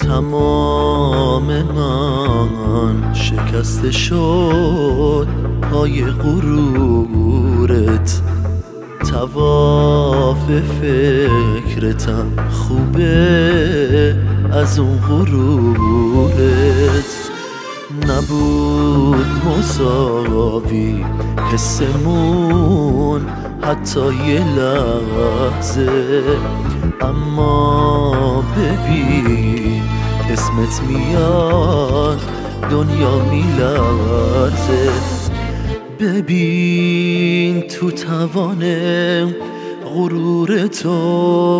تمام من شکسته شد پای غرورت، طواف فکرتم خوبه از اون غرورت. نبود مساوی حسمون حتی یه لحظه، اما ببین اسمت میاد دنیا میلرزه. ببین تو توان غرورتو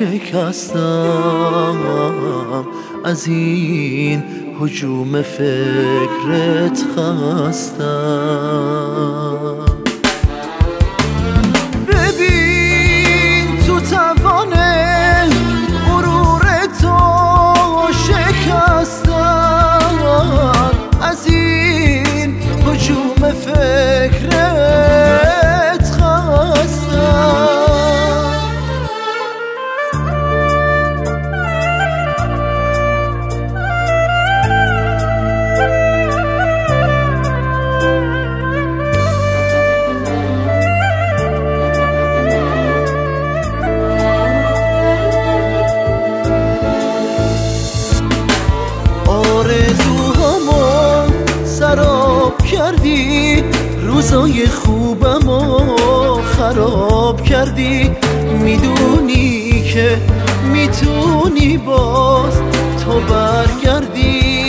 شکستم، از این هجوم فکرت خستم. ببین تو توان غرورتو شکستم، از این هجوم فکرت خستم. آرزوهامو سراب کردی، روزای خوبمو خراب کردی. میدونی که میتونی باز تو برگردی،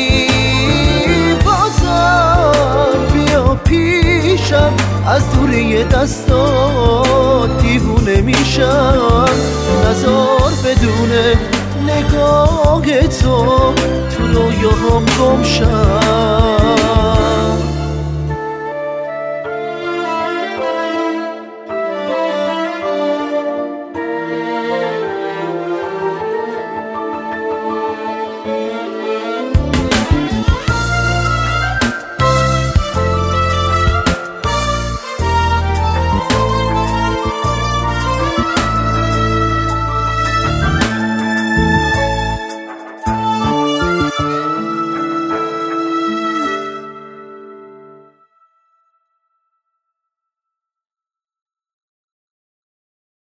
بازم بیا پیشم، از دوری دستات دیوونه میشم. نزار بدون نگاه تو رویاهام گم شم.